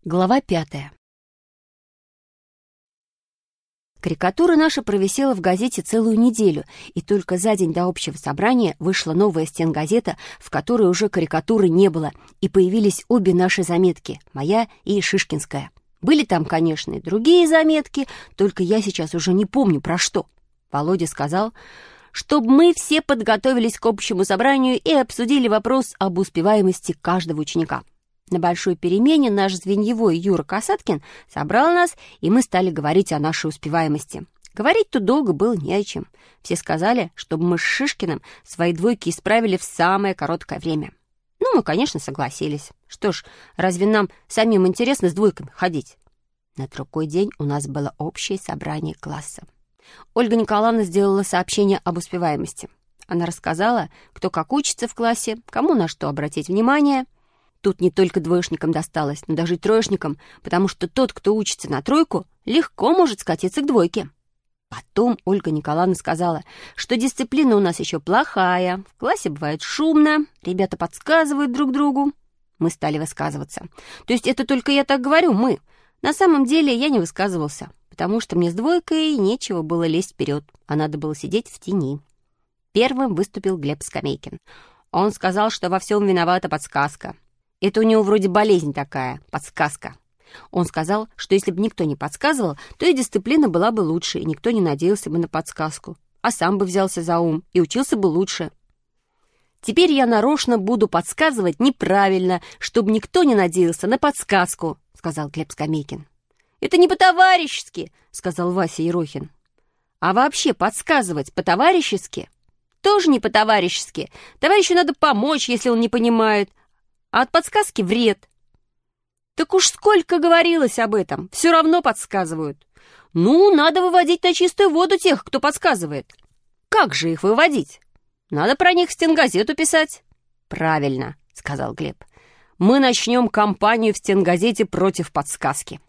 Глава 5. Карикатура наша провисела в газете целую неделю, и только за день до общего собрания вышла новая стенгазета, в которой уже карикатуры не было, и появились обе наши заметки, моя и Шишкинская. Были там, конечно, и другие заметки, только я сейчас уже не помню про что. Володя сказал, чтобы мы все подготовились к общему собранию и обсудили вопрос об успеваемости каждого ученика. На большой перемене наш звеньевой Юра Касаткин собрал нас, и мы стали говорить о нашей успеваемости. Говорить тут долго было не о чем. Все сказали, чтобы мы с Шишкиным свои двойки исправили в самое короткое время. Ну, мы, конечно, согласились. Что ж, разве нам самим интересно с двойками ходить? На другой день у нас было общее собрание класса. Ольга Николаевна сделала сообщение об успеваемости. Она рассказала, кто как учится в классе, кому на что обратить внимание. Тут не только двоечникам досталось, но даже и троечникам, потому что тот, кто учится на тройку, легко может скатиться к двойке. Потом Ольга Николаевна сказала, что дисциплина у нас еще плохая, в классе бывает шумно, ребята подсказывают друг другу. Мы стали высказываться. То есть это только я так говорю, мы. На самом деле я не высказывался, потому что мне с двойкой нечего было лезть вперед, а надо было сидеть в тени. Первым выступил Глеб Скамейкин. Он сказал, что во всем виновата подсказка. Это у него вроде болезнь такая, подсказка. Он сказал, что если бы никто не подсказывал, то и дисциплина была бы лучше, и никто не надеялся бы на подсказку, а сам бы взялся за ум и учился бы лучше. «Теперь я нарочно буду подсказывать неправильно, чтобы никто не надеялся на подсказку», — сказал Глеб Скамейкин. «Это не по-товарищески», — сказал Вася Ерохин. «А вообще подсказывать по-товарищески?» «Тоже не по-товарищески. Товарищу надо помочь, если он не понимает. А от подсказки вред». «Так уж сколько говорилось об этом, все равно подсказывают. Ну, надо выводить на чистую воду тех, кто подсказывает». «Как же их выводить? Надо про них в стенгазету писать». «Правильно», — сказал Глеб. «Мы начнем кампанию в стенгазете против подсказки».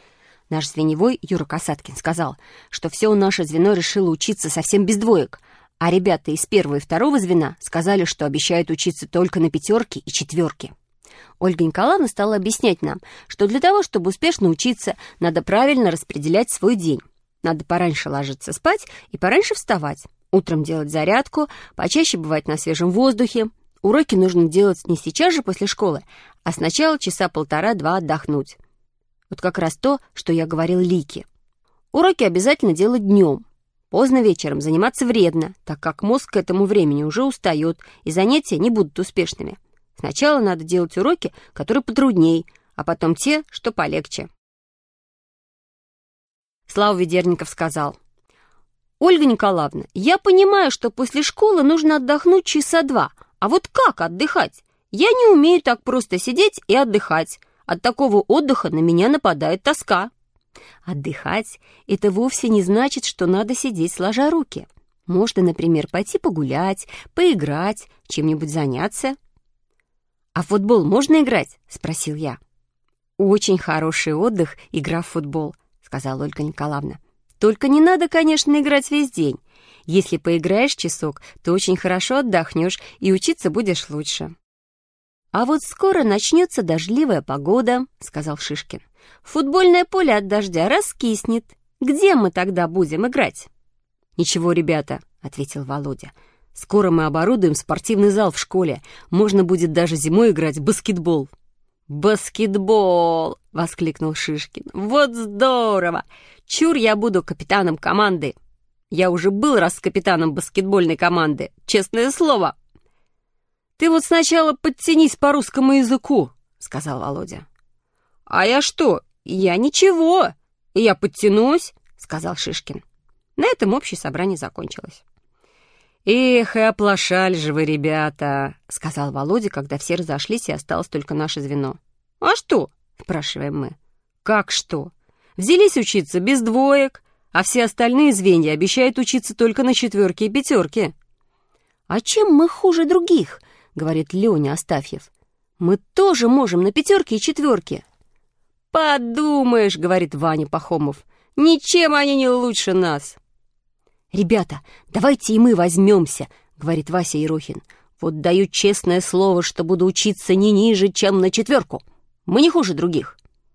Наш звеньевой Юра Касаткин сказал, что все наше звено решило учиться совсем без двоек, а ребята из первого и второго звена сказали, что обещают учиться только на пятерки и четверки. Ольга Николаевна стала объяснять нам, что для того, чтобы успешно учиться, надо правильно распределять свой день. Надо пораньше ложиться спать и пораньше вставать. Утром делать зарядку, почаще бывать на свежем воздухе. Уроки нужно делать не сейчас же после школы, а сначала часа 1,5-2 отдохнуть. Вот как раз то, что я говорил Лике. Уроки обязательно делать днем. Поздно вечером заниматься вредно, так как мозг к этому времени уже устает, и занятия не будут успешными. Сначала надо делать уроки, которые потрудней, а потом те, что полегче. Слава Ведерников сказал: «Ольга Николаевна, я понимаю, что после школы нужно отдохнуть часа 2, а вот как отдыхать? Я не умею так просто сидеть и отдыхать. От такого отдыха на меня нападает тоска». Отдыхать — это вовсе не значит, что надо сидеть сложа руки. Можно, например, пойти погулять, поиграть, чем-нибудь заняться. «А в футбол можно играть?» — спросил я. «Очень хороший отдых — игра в футбол», — сказала Ольга Николаевна. «Только не надо, конечно, играть весь день. Если поиграешь часок, то очень хорошо отдохнешь и учиться будешь лучше». «А вот скоро начнется дождливая погода», — сказал Шишкин. «Футбольное поле от дождя раскиснет. Где мы тогда будем играть?» «Ничего, ребята», — ответил Володя. «Скоро мы оборудуем спортивный зал в школе. Можно будет даже зимой играть в баскетбол». «Баскетбол!» — воскликнул Шишкин. «Вот здорово! Чур я буду капитаном команды. Я уже был раз капитаном баскетбольной команды, честное слово». «Ты вот сначала подтянись по русскому языку», — сказал Володя. «А я что? Я ничего. Я подтянусь», — сказал Шишкин. На этом общее собрание закончилось. «Эх, и оплошали же вы, ребята», — сказал Володя, когда все разошлись, и осталось только наше звено. «А что?» — спрашиваем мы. «Как что? Взялись учиться без двоек, а все остальные звенья обещают учиться только на четверки и пятерки». «А чем мы хуже других?» — говорит Леня Астафьев. «Мы тоже можем на пятерки и четверки». «Подумаешь», — говорит Ваня Пахомов, — «ничем они не лучше нас». «Ребята, давайте и мы возьмемся», — говорит Вася Ерохин. «Вот даю честное слово, что буду учиться не ниже, чем на четверку. Мы не хуже других».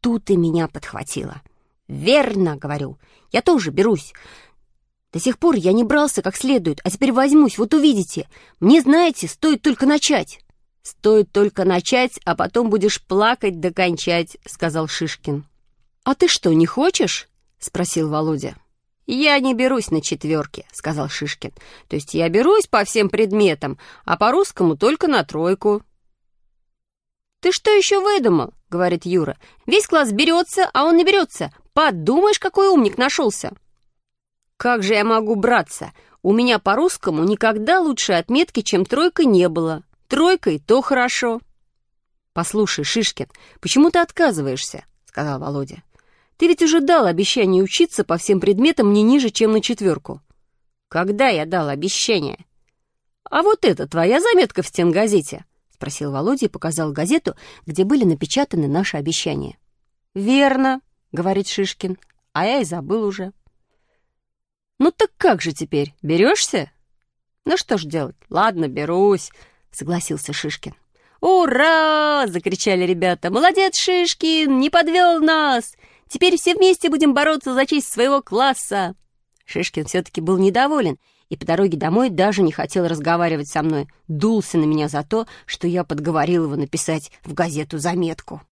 тут и меня подхватило. «Верно, — говорю, — я тоже берусь. До сих пор я не брался как следует, а теперь возьмусь, вот увидите. Мне, знаете, стоит только начать». «Стоит только начать, а потом будешь плакать докончать», — сказал Шишкин. «А ты что, не хочешь?» — спросил Володя. «Я не берусь на четверки», — сказал Шишкин. «То есть я берусь по всем предметам, а по русскому только на тройку». «Ты что еще выдумал?» — говорит Юра. «Весь класс берется, а он не берется. Подумаешь, какой умник нашелся!» «Как же я могу браться? У меня по русскому никогда лучшей отметки, чем тройка, не было. Тройка и то хорошо». «Послушай, Шишкин, почему ты отказываешься?» — сказал Володя. «Ты ведь уже дал обещание учиться по всем предметам не ниже, чем на четверку». «Когда я дал обещание?» «А вот это твоя заметка в стенгазете?» — спросил Володя и показал газету, где были напечатаны наши обещания. «Верно», — говорит Шишкин, — «а я и забыл уже». «Ну так как же теперь, берешься?» «Ну что ж делать, ладно, берусь», — согласился Шишкин. «Ура!» — закричали ребята. «Молодец, Шишкин, не подвел нас! Теперь все вместе будем бороться за честь своего класса!» Шишкин все-таки был недоволен и по дороге домой даже не хотел разговаривать со мной, дулся на меня за то, что я подговорил его написать в газету заметку.